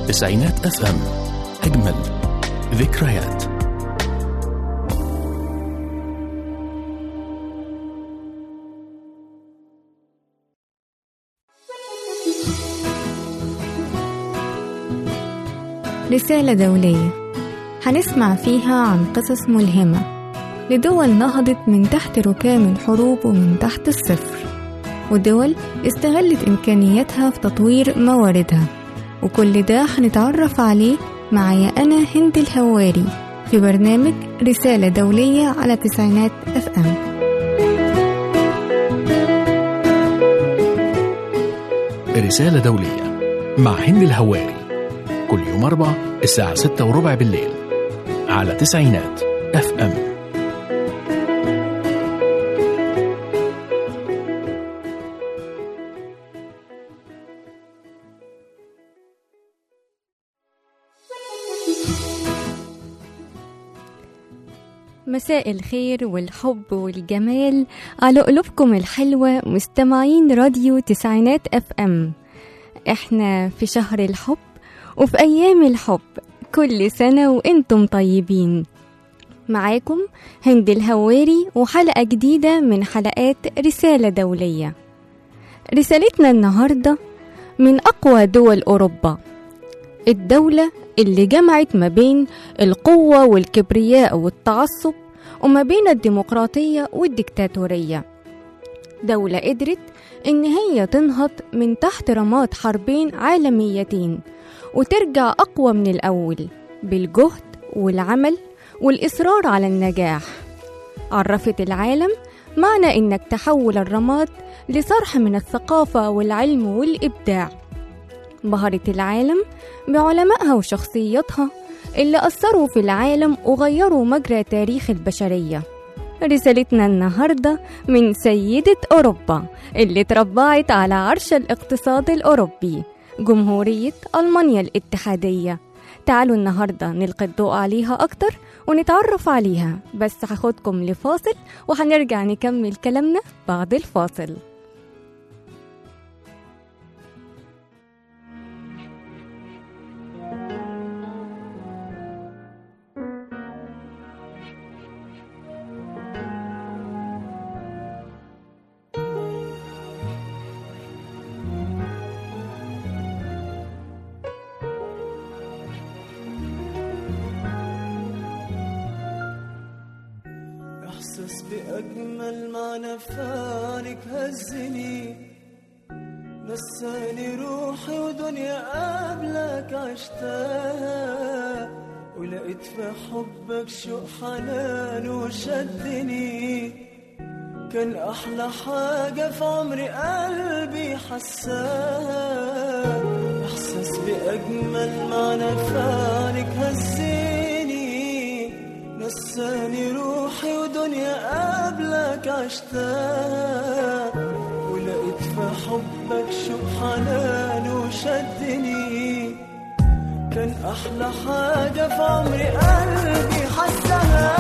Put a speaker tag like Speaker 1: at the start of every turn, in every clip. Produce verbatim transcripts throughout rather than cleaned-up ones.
Speaker 1: تسعينات اف ام، اجمل ذكريات.
Speaker 2: رسالة دولية هنسمع فيها عن قصص ملهمة لدول نهضت من تحت ركام الحروب ومن تحت الصفر، ودول استغلت إمكانياتها في تطوير مواردها، وكل ده هنتعرف عليه معايا أنا هند الهواري في برنامج رسالة دولية على تسعينات اف ام.
Speaker 1: رسالة دولية مع هند الهواري كل يوم أربع الساعة ستة وربع بالليل على تسعينات اف ام.
Speaker 2: مساء الخير والحب والجمال على قلوبكم الحلوة مستمعين راديو تسعينات اف ام. احنا في شهر الحب وفي ايام الحب، كل سنة وانتم طيبين. معاكم هند الهواري وحلقة جديدة من حلقات رسالة دولية. رسالتنا النهاردة من اقوى دول اوروبا، الدولة اللي جمعت ما بين القوة والكبرياء والتعصب وما بين الديمقراطية والديكتاتورية. دولة قدرت إن هي تنهض من تحت رماد حربين عالميتين وترجع أقوى من الأول بالجهد والعمل والإصرار على النجاح. عرفت العالم معنى إنك تحول الرماد لصرح من الثقافة والعلم والإبداع. بهرت العالم بعلمائها وشخصياتها اللي أثروا في العالم وغيروا مجرى تاريخ البشرية. رسالتنا النهاردة من سيدة أوروبا اللي تربعت على عرش الاقتصاد الأوروبي، جمهورية ألمانيا الاتحادية. تعالوا النهاردة نلقي الضوء عليها أكتر ونتعرف عليها، بس هاخدكم لفاصل وهنرجع نكمل كلامنا بعد الفاصل.
Speaker 3: إحساس بأجمل معنى فانك هزني، نساني روحي ودنيا قبلك عشتها، ولقيت في حبك شوق حنان وشدني. كان أحلى حاجة في عمري قلبي حساها. إحساس بأجمل معنى فانك هزني، نساني روحي ودنيا قبلك عشتها، ولقيت في حبك شوق حنان وشدني. كان أحلى حاجة في عمري قلبي حسها.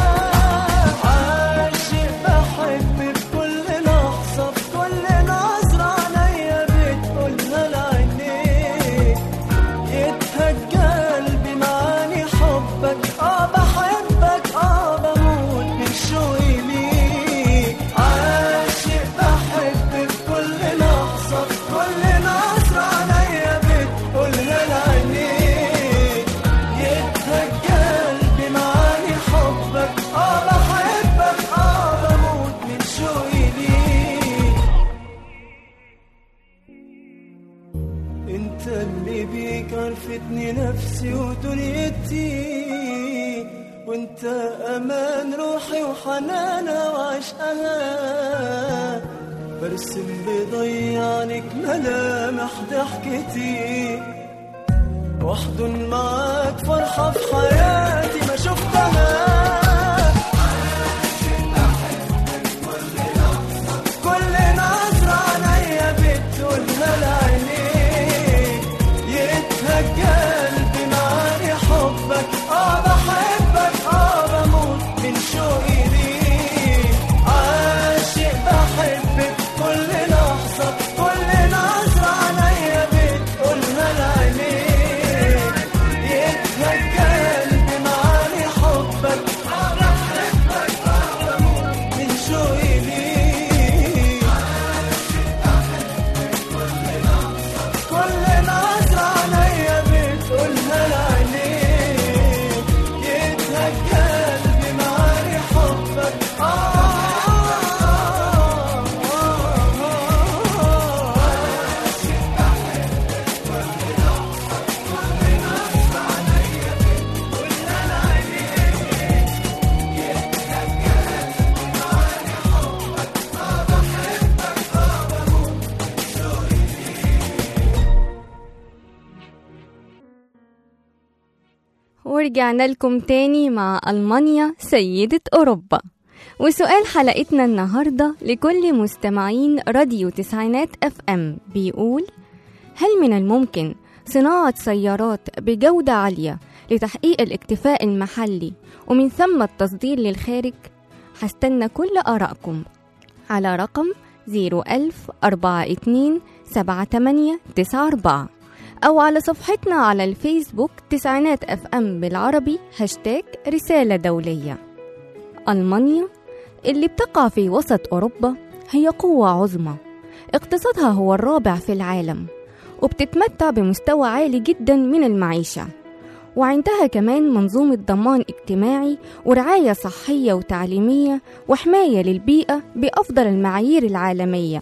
Speaker 3: عاشق بحب بكل لحظة، في كل نظرة عينيا بتقولها لعينيك. يتهج قلبي معاني حبك، اه بحبك اه بموت من شوقي ليك. عاشق بحب بكل لحظة، في كل نظرة عينيا بتقولها لعينيك. يتهج قلبي معاني حبك، اه بحبك اه بموت من شوقي ليك. انت اللي بيك عرفتني نفسي ودنيتي، وانت امان روحي وحنانها وعشقها. برسم بضيعنك ملامح ضحكتي، واحضن معاك فرحة في حياتي ما شفتها. كل نظرة عينيا بتقولها لعينيك. يتهج قلبي معاني حبك، اه بحبك اه بموت من شوقي ليك. عاشق بحبك كل لحظة، كل نظرة عينيا بتقولها لعينيك.
Speaker 2: ورجعنا لكم تاني مع ألمانيا سيدة أوروبا. وسؤال حلقتنا النهاردة لكل مستمعين راديو تسعينات اف ام بيقول: هل من الممكن صناعة سيارات بجودة عالية لتحقيق الاكتفاء المحلي ومن ثم التصدير للخارج؟ هستنى كل آرائكم على رقم زيرو ألف أربعة اتنين سبعة تمانية تسعة أربعة أو على صفحتنا على الفيسبوك تسعينات اف ام بالعربي هاشتاج رسالة دولية. ألمانيا اللي بتقع في وسط أوروبا هي قوة عظمى، اقتصادها هو الرابع في العالم، وبتتمتع بمستوى عالي جدا من المعيشة، وعندها كمان منظومة ضمان اجتماعي ورعاية صحية وتعليمية وحماية للبيئة بأفضل المعايير العالمية،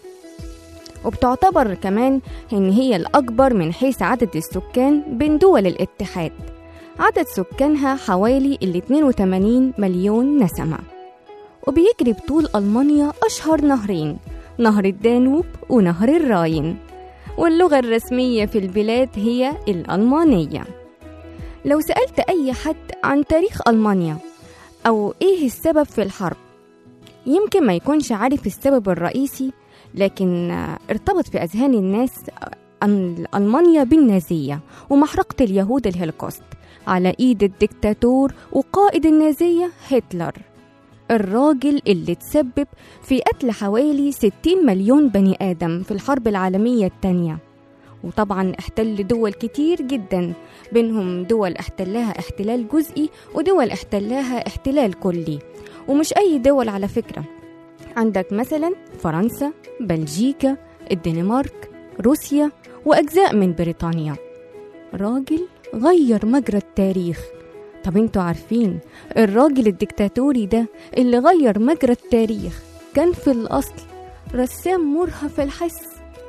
Speaker 2: وبتعتبر كمان إن هي الأكبر من حيث عدد السكان بين دول الاتحاد. عدد سكانها حوالي ال اثنين وثمانين مليون نسمة، وبيجري بطول ألمانيا أشهر نهرين، نهر الدانوب ونهر الراين، واللغة الرسمية في البلاد هي الألمانية. لو سألت أي حد عن تاريخ ألمانيا أو إيه السبب في الحرب، يمكن ما يكونش عارف السبب الرئيسي، لكن ارتبط في أذهان الناس ألمانيا بالنازية ومحرقة اليهود الهولوكوست على إيد الدكتاتور وقائد النازية هتلر، الراجل اللي تسبب في قتل حوالي ستين مليون بني آدم في الحرب العالمية الثانية، وطبعا احتل دول كتير جدا، بينهم دول احتلها احتلال جزئي ودول احتلها احتلال كلي، ومش أي دول على فكرة. عندك مثلا فرنسا، بلجيكا، الدنمارك، روسيا، وأجزاء من بريطانيا. راجل غير مجرى التاريخ. طب انتوا عارفين الراجل الدكتاتوري ده اللي غير مجرى التاريخ كان في الأصل رسام مرهف الحس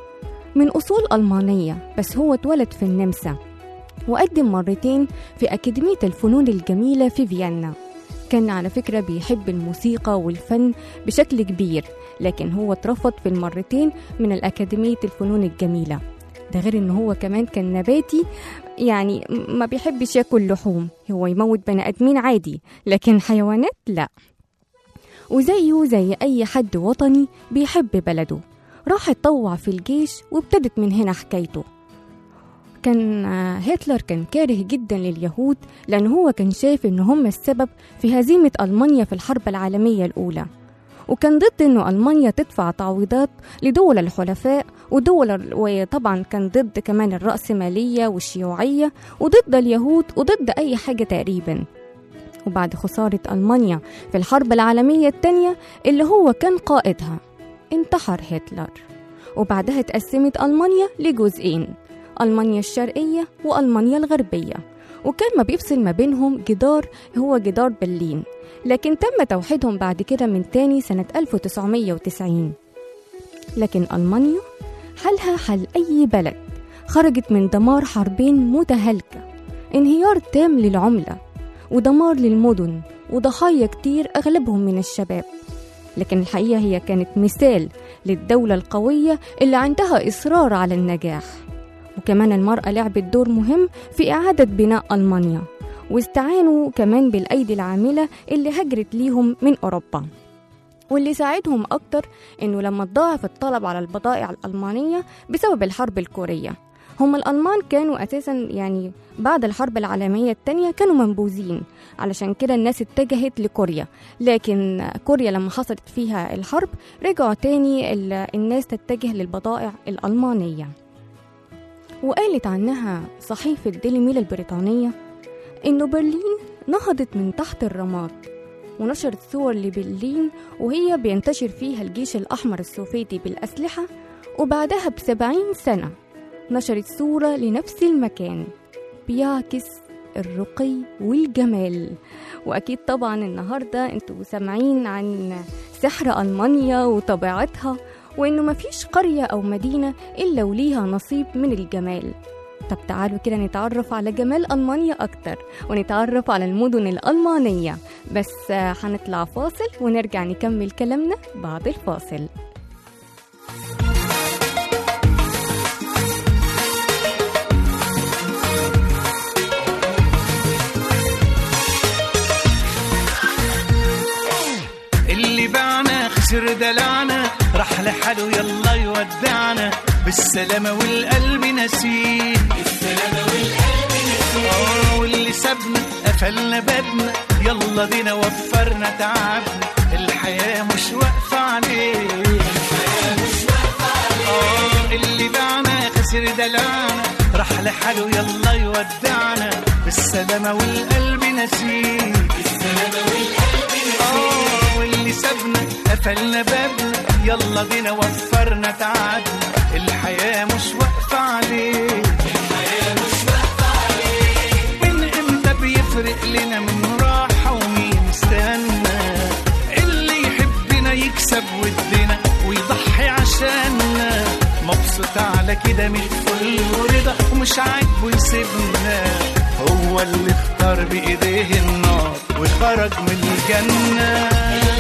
Speaker 2: من أصول ألمانية، بس هو اتولد في النمسا وقدم مرتين في أكاديمية الفنون الجميلة في فيينا. كان على فكرة بيحب الموسيقى والفن بشكل كبير، لكن هو اترفض في المرتين من الأكاديمية الفنون الجميلة. ده غير إنه هو كمان كان نباتي، يعني ما بيحبش ياكل لحوم، هو يموت بني آدمين عادي لكن حيوانات لا. وزيه زي أي حد وطني بيحب بلده، راح يتطوع في الجيش وابتدت من هنا حكايته. كان هتلر كان كاره جدا لليهود، لأن هو كان شايف إن هم السبب في هزيمة ألمانيا في الحرب العالمية الأولى، وكان ضد إنه ألمانيا تدفع تعويضات لدول الحلفاء ودول، وطبعا كان ضد كمان الرأسمالية والشيوعية وضد اليهود وضد أي حاجة تقريبا. وبعد خسارة ألمانيا في الحرب العالمية الثانية اللي هو كان قائدها، انتحر هتلر، وبعدها اتقسمت ألمانيا لجزئين، ألمانيا الشرقية وألمانيا الغربية، وكان ما بيفصل ما بينهم جدار هو جدار برلين، لكن تم توحيدهم بعد كده من تاني سنة ألف وتسعمية وتسعين. لكن ألمانيا حالها حال أي بلد خرجت من دمار حربين متهالكة، انهيار تام للعملة ودمار للمدن وضحايا كتير أغلبهم من الشباب، لكن الحقيقة هي كانت مثال للدولة القوية اللي عندها إصرار على النجاح. وكمان المرأة لعبت دور مهم في إعادة بناء ألمانيا، واستعانوا كمان بالأيدي العاملة اللي هجرت ليهم من أوروبا، واللي ساعدهم أكتر إنه لما تضاعف الطلب على البضائع الألمانية بسبب الحرب الكورية. هم الألمان كانوا أساسا يعني بعد الحرب العالمية الثانية كانوا منبوذين، علشان كده الناس اتجهت لكوريا، لكن كوريا لما حصلت فيها الحرب رجعوا تاني الناس تتجه للبضائع الألمانية. وقالت عنها صحيفة ديلي ميل البريطانية إنه برلين نهضت من تحت الرماد، ونشرت صور لبرلين وهي بينتشر فيها الجيش الأحمر السوفيتي بالأسلحة، وبعدها بسبعين سنة نشرت صورة لنفس المكان بيعكس الرقي والجمال. وأكيد طبعا النهاردة انتوا سامعين عن سحر ألمانيا وطبيعتها، وإنه مفيش قرية أو مدينة إلا وليها نصيب من الجمال. طب تعالوا كده نتعرف على جمال ألمانيا أكتر، ونتعرف على المدن الألمانية، بس هنطلع فاصل ونرجع نكمل كلامنا بعد الفاصل.
Speaker 4: لحاله يلا يودعنا بالسلامة والقلب نسيه، بالسلامة والقلب نسيه. واللي سابنا قفلنا بابنا يلا بينا وفرنا تعبنا، الحياة مش واقفة عليه، الحياة مش واقفة عليه. اللي باعنا خسر دلعنا راح لحاله يلا يودعنا بالسلامة والقلب نسيه، بالسلامة والقلب نسيه. واللي سابنا قفلنا بابنا يلا بينا وفرنا تعبنا، الحياة مش واقفة عليه، الحياة مش واقفة عليه. من امتى بيفرق لنا من راحة ومين استنى، اللي يحبنا يكسب ودنا ويضحي عشاننا، مبسوط على كده من الفل ورضا ومش عاجبه يسيبنا، هو اللي اختار بإيديه النار وخرج من الجنة.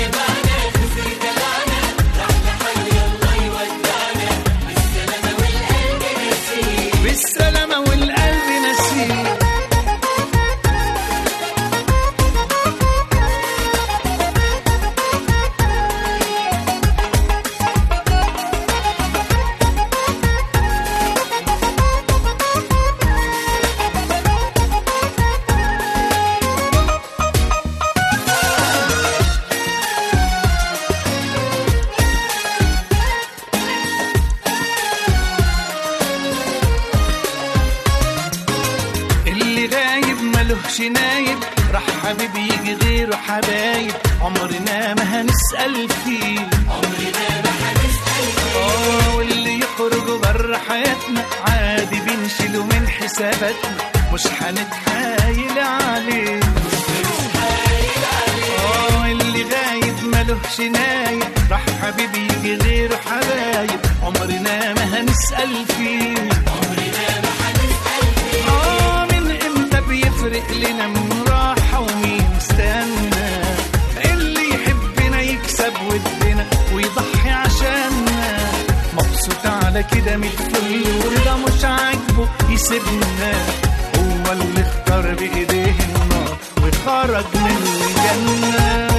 Speaker 4: بالسلامة والقلب نسيه. نايب راح حبيبي يجي غيره حبايب، عمرنا ما هنسأل فيه، عمرنا ما هنسأل فيه. اه واللي يخرج بره حياتنا عادي بنشيله من حساباتنا، مش هنتحايل عليه، مش هنتحايل عليه. اه اللي غايب ملوش نايب راح حبيبي يجي غيره حبايب، عمرنا ما هنسأل فيه، عمرنا ما هنسأل فيه. اه من امتى بيفرق لنا من راحة ومين استنى، اللي يحبنا يكسب ودنا ويضحي عشاننا، مبسوط على كده متفل ورضا مش عاجبه يسيبنا، هو اللي اختار بإيديه النار وخرج من الجنة.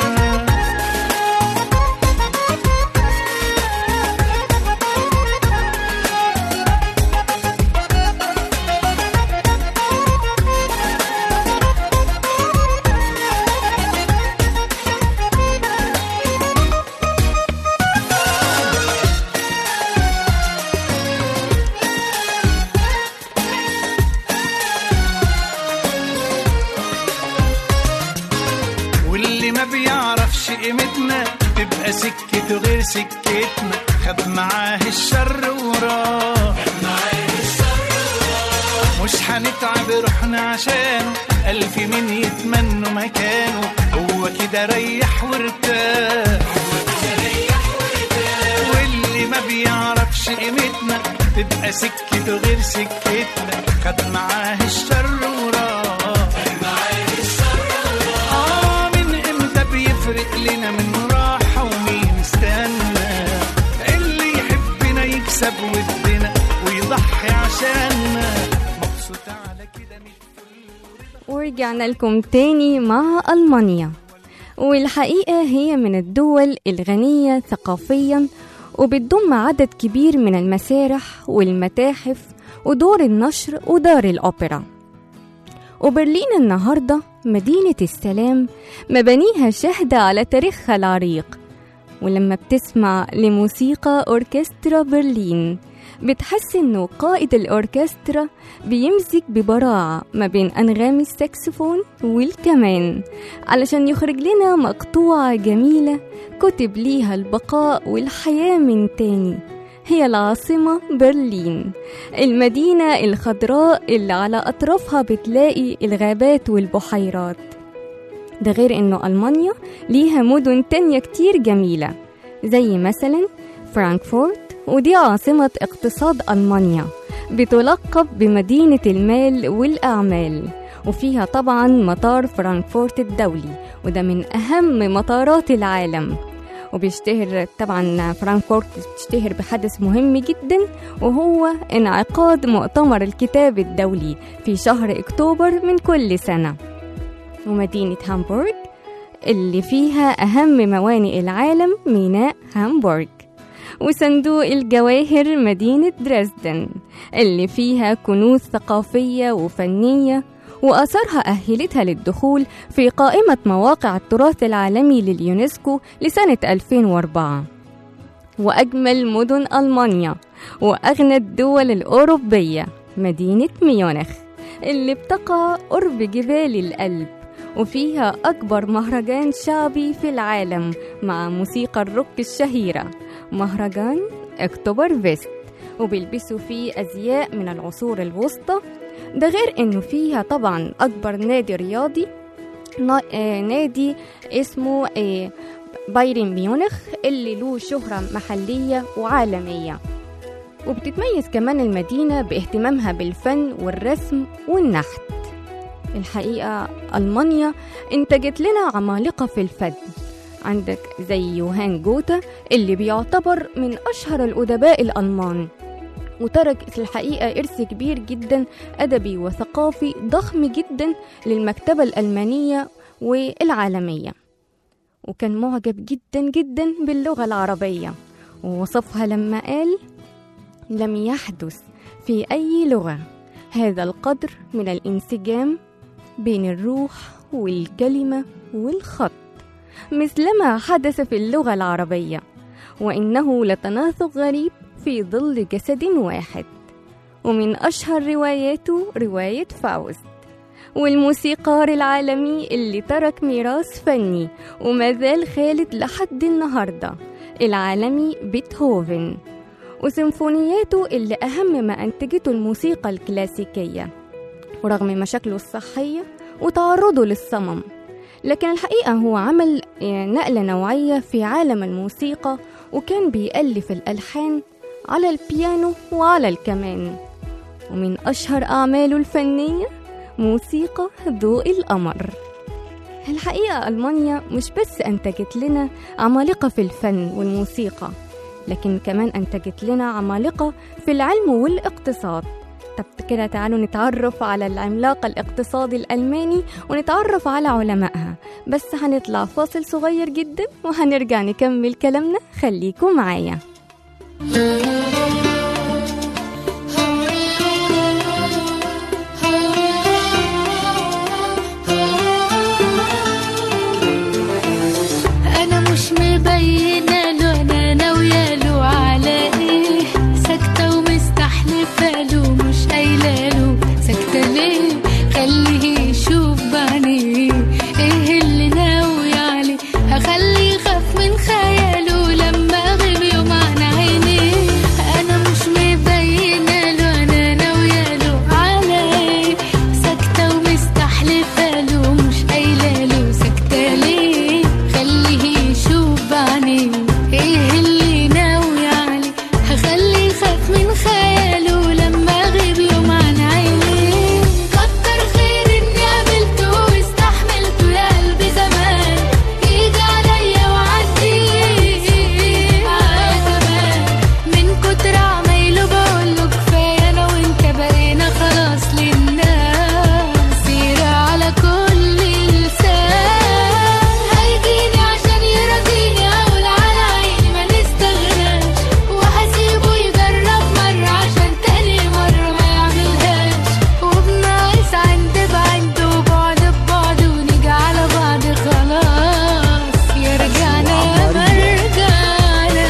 Speaker 4: قيمتنا تبقى سكته غير سكتنا، خد معاه الشر وراه، مش هنتعب روحنا عشانه، ألف مين يتمنوا مكانه، هو كده ريح وارتاح، واللي ما بيعرفش قيمتنا تبقى سكته غير سكتنا، خد معاه الشر وراه. يفرق لنا من راحة ومين استنى، اللي يحبنا يكسب ودنا ويضحي عشاننا، مبسوط على كده متفل.
Speaker 2: ورجعنا لكم تاني مع ألمانيا، والحقيقة هي من الدول الغنية ثقافيا وبتضم عدد كبير من المسارح والمتاحف ودور النشر ودار الأوبرا. وبرلين النهاردة مدينة السلام مبانيها شاهدة على تاريخها العريق، ولما بتسمع لموسيقى أوركسترا برلين بتحس إنه قائد الأوركسترا بيمزج ببراعة ما بين أنغام الساكسفون والكمان علشان يخرج لنا مقطوعة جميلة كتب ليها البقاء والحياة من تاني. هي العاصمة برلين، المدينة الخضراء اللي على أطرافها بتلاقي الغابات والبحيرات. ده غير إنه ألمانيا ليها مدن تانية كتير جميلة زي مثلا فرانكفورت، ودي عاصمة اقتصاد ألمانيا، بتلقب بمدينة المال والأعمال، وفيها طبعا مطار فرانكفورت الدولي، وده من أهم مطارات العالم. وبيشتهر طبعا فرانكفورت بتشتهر بحدث مهم جدا، وهو انعقاد مؤتمر الكتاب الدولي في شهر أكتوبر من كل سنة. ومدينة هامبورغ اللي فيها أهم موانئ العالم ميناء هامبورغ، وصندوق الجواهر مدينة دريسدن اللي فيها كنوز ثقافية وفنية وآثارها أهلتها للدخول في قائمة مواقع التراث العالمي لليونسكو لسنة ألفين وأربعة. وأجمل مدن ألمانيا وأغنى الدول الأوروبية مدينة ميونخ اللي بتقع قرب جبال الألب، وفيها أكبر مهرجان شعبي في العالم مع موسيقى الروك الشهيرة مهرجان أكتوبر فيست، وبيلبسوا فيه أزياء من العصور الوسطى. ده غير إنه فيها طبعا أكبر نادي رياضي نادي اسمه بايرن ميونخ اللي له شهرة محلية وعالمية. وبتتميز كمان المدينة باهتمامها بالفن والرسم والنحت. الحقيقة ألمانيا انتجت لنا عمالقة في الفن، عندك زي يوهان جوتا اللي بيعتبر من أشهر الأدباء الألمان، وترك في الحقيقة إرث كبير جدا أدبي وثقافي ضخم جدا للمكتبة الألمانية والعالمية. وكان معجب جدا جدا باللغة العربية، ووصفها لما قال: لم يحدث في أي لغة هذا القدر من الانسجام بين الروح والكلمة والخط مثلما حدث في اللغة العربية، وإنه لتناسق غريب في ظل جسد واحد. ومن أشهر رواياته رواية فاوست. والموسيقار العالمي اللي ترك ميراث فني وما زال خالد لحد النهاردة العالمي بيتهوفن، وسيمفونياته اللي أهم ما أنتجته الموسيقى الكلاسيكية ورغم مشاكله الصحية وتعرضه للصمم، لكن الحقيقة هو عمل نقلة نوعية في عالم الموسيقى، وكان بيألف الألحان على البيانو وعلى الكمان. ومن أشهر أعماله الفنية موسيقى ضوء القمر. الحقيقة ألمانيا مش بس أنتجت لنا عمالقة في الفن والموسيقى، لكن كمان أنتجت لنا عمالقة في العلم والاقتصاد. طب كده تعالوا نتعرف على العملاق الاقتصادي الألماني ونتعرف على علمائها، بس هنطلع فاصل صغير جدا وهنرجع نكمل كلامنا، خليكم معايا.
Speaker 5: أنا مش مبينة له أنا ناوية له على إيه، ساكتة ومستحلفة له مش قايلة له ساكتة ليه، خليه يشوف بعينيه إيه اللي ناوي عليه، هخليه يخاف من خياله لما أغيب يوم عن عينيه. أنا مش مبينة له أنا ناوية له على إيه، ساكتة ومستحلفة له مش قايلة له ساكتة ليه، خليه يشوف بعينيه إيه اللي ناوي عليه، هخليه يخاف من خياله لما أغيب يوم عن عينيه. كتر خير إني قابلته واستحملته يا قلبي زمان، إيدي عليا وعديه معاه زمان، من كتر عمايله بقوله كفاية أنا وأنت بقينا خلاص للناس، سيرة على كل لسان، هيجيني عشان يرضيني أقول على عيني ما نستغناش، وهسيبه يجرب مرة عشان تاني مرة ما يعملهاش، وبناقص عند بعند وبعد ببعد ونيجي على بعض خلاص، يرجعنا يا مرجعنا.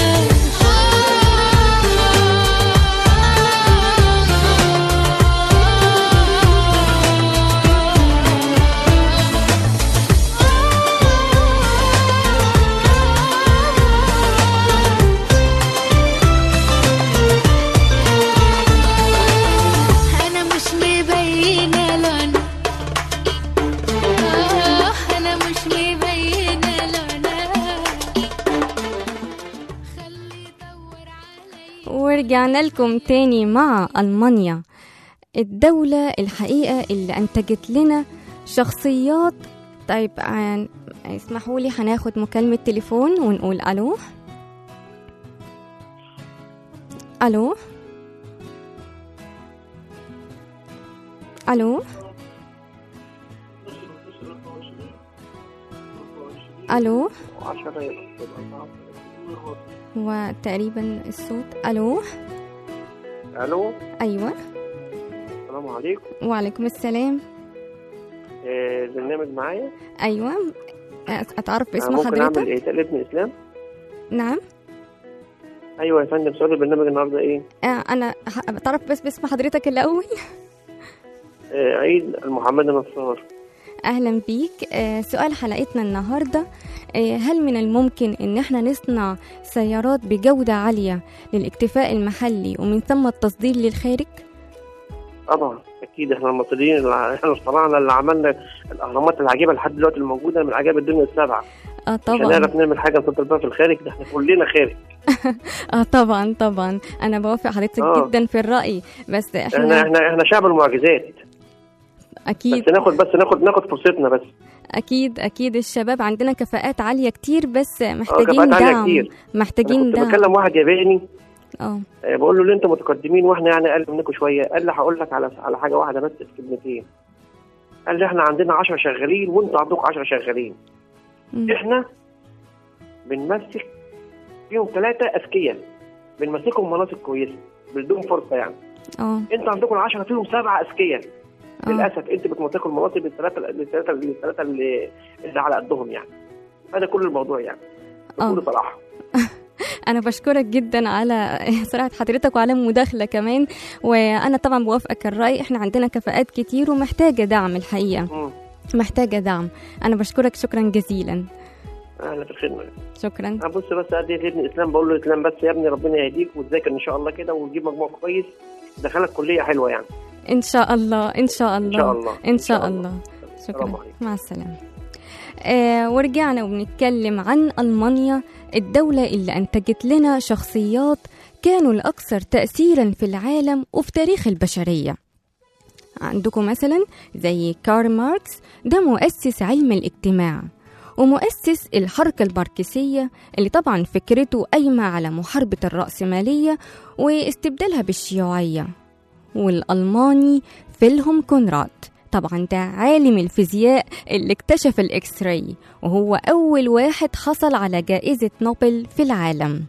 Speaker 5: أنا مش مبينة له أنا آه، أنا مش مبينة له أنا، خليه يدور عليا.
Speaker 2: ورجعنا لكم تاني مع ألمانيا، الدولة الحقيقة اللي أنتجت لنا شخصيات. طيب عن... اسمحوا لي هناخد مكالمة تليفون ونقول ألو. ألو ألو ألو هو تقريبا الصوت. ألو.
Speaker 6: الو.
Speaker 2: أيوة.
Speaker 6: السلام عليكم.
Speaker 2: وعليكم السلام.
Speaker 6: آه، البرنامج معايا.
Speaker 2: أيوة. أتعرف
Speaker 6: آه،
Speaker 2: باسم
Speaker 6: ممكن
Speaker 2: حضرتك؟
Speaker 6: اعمل ايه؟ ابن اسلام.
Speaker 2: نعم.
Speaker 6: ايوه يا فندم، سؤال البرنامج النهارده ايه؟
Speaker 2: آه، أنا ه- أتعرف بس باسم حضرتك الأول.
Speaker 6: آه، عيد المحمد نصار.
Speaker 2: أهلا بيك. آه، سؤال حلقتنا النهاردة، آه، هل من الممكن إن احنا نصنع سيارات بجودة عالية للاكتفاء المحلي ومن ثم التصدير للخارج؟
Speaker 6: طبعا اكيد، احنا المصريين اللي احنا اخترعنا اللي عملنا الاهرامات العجيبه لحد دلوقتي الموجوده من عجائب الدنيا السبعه.
Speaker 2: اه
Speaker 6: مش
Speaker 2: طبعا.
Speaker 6: هنعرف نعمل حاجه نصدر بها في الخارج، ده احنا كلنا خارج.
Speaker 2: اه طبعا طبعا، انا بوافق حضرتك
Speaker 6: آه.
Speaker 2: جدا في الرأي، بس
Speaker 6: احنا
Speaker 2: احنا
Speaker 6: احنا احنا شعب المعجزات.
Speaker 2: اكيد
Speaker 6: بس ناخد بس ناخد ناخد فرصتنا بس.
Speaker 2: اكيد اكيد الشباب عندنا كفاءات عالية كتير، بس
Speaker 6: اه
Speaker 2: محتاجين
Speaker 6: كفاءات عاليه
Speaker 2: دعم.
Speaker 6: كتير.
Speaker 2: محتاجين
Speaker 6: انا كنت
Speaker 2: دعم.
Speaker 6: بكلم واحد ياباني،
Speaker 2: اه
Speaker 6: آه، بقول له ليه انتوا متقدمين واحنا يعني اقل منكم شويه؟ قال لي هقول لك على على حاجه واحده بس في كلمتين. قال لي احنا عندنا عشرة شغالين وانتوا عندكم عشرة شغالين.
Speaker 2: مم.
Speaker 6: احنا بنمسك فيهم ثلاثه اذكياء، بنمسكهم مناصب كويسه بدون فرصه يعني.
Speaker 2: اه
Speaker 6: انتوا عندكم العشرة فيهم سبعه اذكياء.
Speaker 2: اه
Speaker 6: للاسف انت بتمسكوا المناصب الثلاثه الثلاثه الثلاثه اللي اللي على قدهم يعني. هذا كل الموضوع يعني
Speaker 2: آه.
Speaker 6: بكل صراحه.
Speaker 2: انا بشكرك جدا على سرعة حضرتك وعلى المداخلة كمان، وانا طبعا بوافقك الرأي، احنا عندنا كفاءات كتير ومحتاجة دعم الحقيقة،
Speaker 6: مم.
Speaker 2: محتاجة دعم. انا بشكرك شكرا جزيلا.
Speaker 6: اهلا في الخدمه.
Speaker 2: شكرا.
Speaker 6: انا بص بس ادي ابن الاسلام، بقول له الاسلام بس يا ابني ربنا يهديك وتذاكر ان شاء الله كده وتجيب مجموع كويس دخلك كليه حلوه يعني.
Speaker 2: ان شاء الله ان شاء الله
Speaker 6: ان شاء الله
Speaker 2: ان شاء الله.
Speaker 6: السلام
Speaker 2: شكرا.
Speaker 6: عليكم.
Speaker 2: مع السلامة. آه ورجعنا وبنتكلم عن ألمانيا، الدولة اللي أنتجت لنا شخصيات كانوا الأكثر تأثيرا في العالم وفي تاريخ البشرية. عندكم مثلا زي كارل ماركس، ده مؤسس علم الاجتماع ومؤسس الحركة الماركسية اللي طبعا فكرته قايمة على محاربة الرأسمالية واستبدالها بالشيوعية. والألماني فيلهم كونراد، طبعا ده عالم الفيزياء اللي اكتشف الإكس راي، وهو أول واحد حصل على جائزة نوبل في العالم.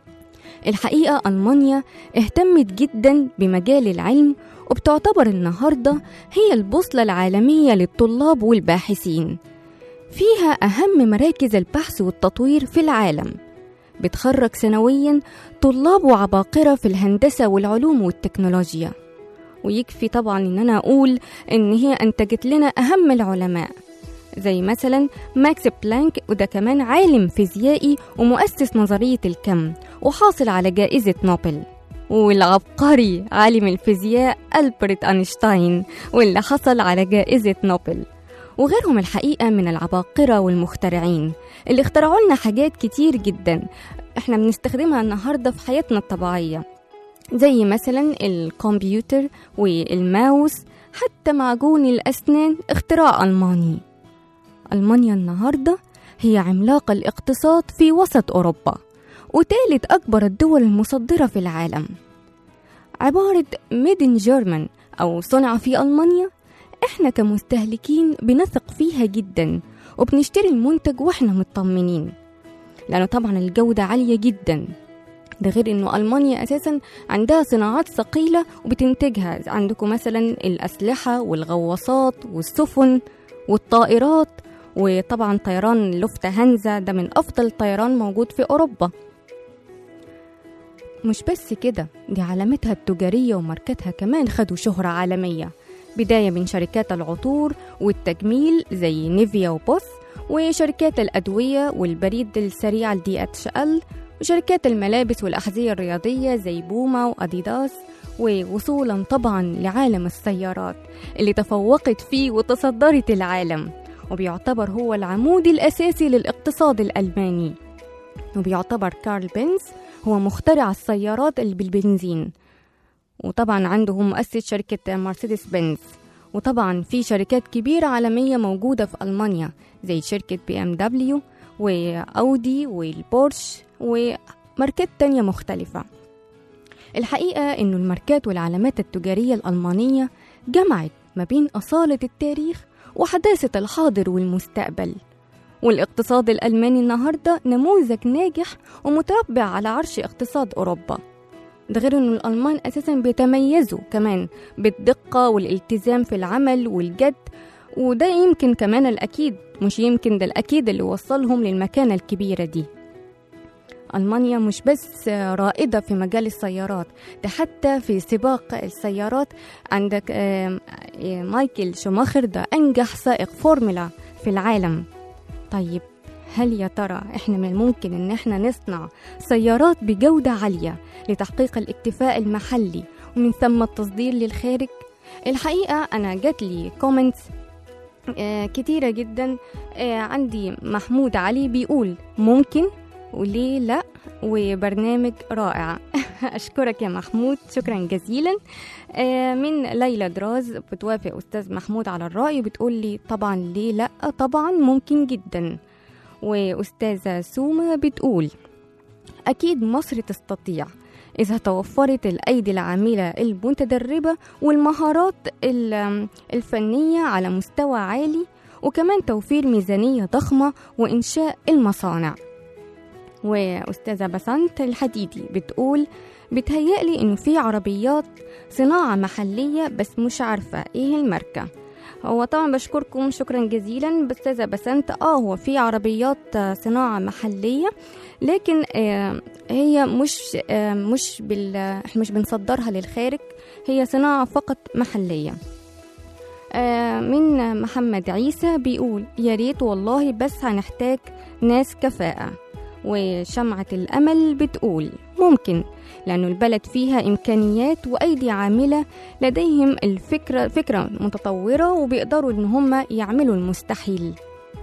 Speaker 2: الحقيقة ألمانيا اهتمت جدا بمجال العلم، وبتعتبر النهاردة هي البوصلة العالمية للطلاب والباحثين. فيها أهم مراكز البحث والتطوير في العالم، بتخرج سنويا طلاب وعباقرة في الهندسة والعلوم والتكنولوجيا. ويكفي طبعا ان انا اقول ان هي انتجت لنا اهم العلماء زي مثلا ماكس بلانك، وده كمان عالم فيزيائي ومؤسس نظرية الكم وحاصل على جائزة نوبل. والعبقري عالم الفيزياء ألبرت أينشتاين واللي حصل على جائزة نوبل. وغيرهم الحقيقة من العباقرة والمخترعين اللي اخترعوا لنا حاجات كتير جدا احنا بنستخدمها النهاردة في حياتنا الطبيعية، زي مثلا الكمبيوتر والماوس، حتى معجون الأسنان اختراع ألماني. ألمانيا النهاردة هي عملاق الاقتصاد في وسط أوروبا، وثالث أكبر الدول المصدرة في العالم. عبارة ميد إن جيرمان أو صنع في ألمانيا، إحنا كمستهلكين بنثق فيها جدا وبنشتري المنتج وإحنا مطمنين، لأنه طبعا الجودة عالية جدا. ده غير إنه ألمانيا أساسا عندها صناعات ثقيلة وبتنتجها. عندكم مثلا الأسلحة والغواصات والسفن والطائرات، وطبعا طيران لوفتهانزا ده من أفضل طيران موجود في أوروبا. مش بس كده، دي علامتها التجارية وماركتها كمان خدوا شهرة عالمية، بداية من شركات العطور والتجميل زي نيفيا وبوث، وشركات الأدوية والبريد السريع الدي اتش ال، وشركات الملابس والأحذية الرياضية زي بوما وأديداس، ووصولا طبعا لعالم السيارات اللي تفوقت فيه وتصدرت العالم، وبيعتبر هو العمود الأساسي للاقتصاد الألماني. وبيعتبر كارل بنز هو مخترع السيارات اللي بالبنزين، وطبعا عنده مؤسس شركة مرسيدس بنز. وطبعا في شركات كبيرة عالمية موجودة في ألمانيا زي شركة بي ام دبليو وأودي والبورش وماركات تانية مختلفة. الحقيقة إنه الماركات والعلامات التجارية الألمانية جمعت ما بين أصالة التاريخ وحداثة الحاضر والمستقبل، والاقتصاد الألماني النهاردة نموذج ناجح ومتربع على عرش اقتصاد أوروبا. ده غير أن الألمان أساسا بيتميزوا كمان بالدقة والالتزام في العمل والجد، وده يمكن كمان الأكيد، مش يمكن ده الأكيد اللي وصلهم للمكانة الكبيرة دي. ألمانيا مش بس رائدة في مجال السيارات، ده حتى في سباق السيارات عندك مايكل شوماخر، ده أنجح سائق فورمولا في العالم. طيب هل يا ترى إحنا من الممكن إن إحنا نصنع سيارات بجودة عالية لتحقيق الاكتفاء المحلي ومن ثم التصدير للخارج؟ الحقيقة أنا جات لي كومنتس آه كتيرة جدا. آه عندي محمود علي بيقول ممكن وليه لا، وبرنامج رائع. أشكرك يا محمود، شكرا جزيلا. آه من ليلى دراز بتوافق أستاذ محمود على الرأي وبتقول لي طبعا ليه لا، طبعا ممكن جدا. وأستاذة سومة بتقول أكيد مصر تستطيع إذا توفرت الأيدي العاملة المتدربة والمهارات الفنية على مستوى عالي، وكمان توفير ميزانية ضخمة وإنشاء المصانع. وأستاذة بسنت الحديدي بتقول بتهيألي إنه في عربيات صناعة محلية بس مش عارفة إيه الماركة. هو طبعا بشكركم شكرا جزيلا أستاذة بسنت. آه هو في عربيات صناعة محلية، لكن آه هي مش آه مش بال احنا مش بنصدرها للخارج، هي صناعة فقط محلية. آه من محمد عيسى بيقول يا ريت والله، بس هنحتاج ناس كفاءة. وشمعة الأمل بتقول ممكن، لأنه البلد فيها إمكانيات وأيدي عاملة لديهم الفكرة فكرة متطورة وبيقدروا إن هم يعملوا المستحيل.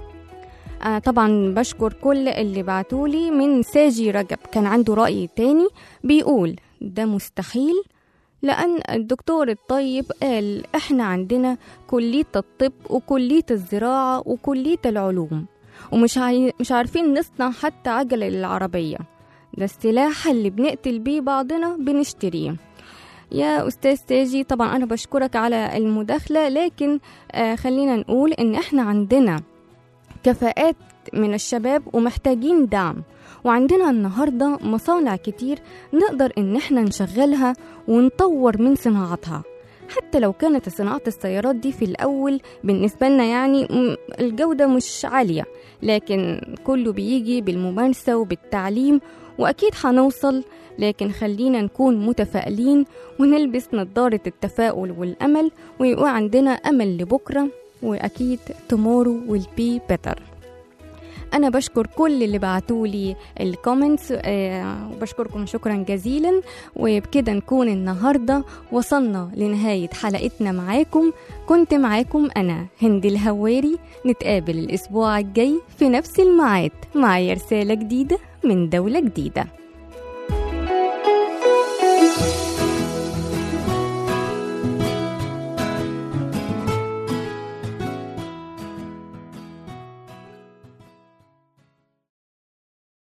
Speaker 2: آه طبعا بشكر كل اللي بعتولي. من ساجي رجب كان عنده رأي تاني بيقول ده مستحيل، لأن الدكتور الطيب قال إحنا عندنا كلية الطب وكلية الزراعة وكلية العلوم، ومش عاي... مش عارفين نصنع حتى عجلة للعربية، ده السلاح اللي بنقتل بيه بعضنا بنشتريه. يا أستاذ ساجي طبعا أنا بشكرك على المداخلة، لكن آه خلينا نقول إن إحنا عندنا كفاءات من الشباب ومحتاجين دعم، وعندنا النهاردة مصانع كتير نقدر إن إحنا نشغلها ونطور من صناعتها. حتى لو كانت صناعة السيارات دي في الأول بالنسبة لنا يعني الجودة مش عالية، لكن كله بيجي بالممارسة وبالتعليم وأكيد هنوصل. لكن خلينا نكون متفائلين ونلبس نظارة التفاؤل والأمل، ويبقى عندنا أمل لبكرة، وأكيد tomorrow will be better. أنا بشكر كل اللي بعتولي الكومنتس آه وبشكركم شكرا جزيلا. وبكده نكون النهاردة وصلنا لنهاية حلقتنا معاكم. كنت معاكم أنا هند الهواري. نتقابل الأسبوع الجاي في نفس الميعاد مع رسالة جديدة من دولة جديدة.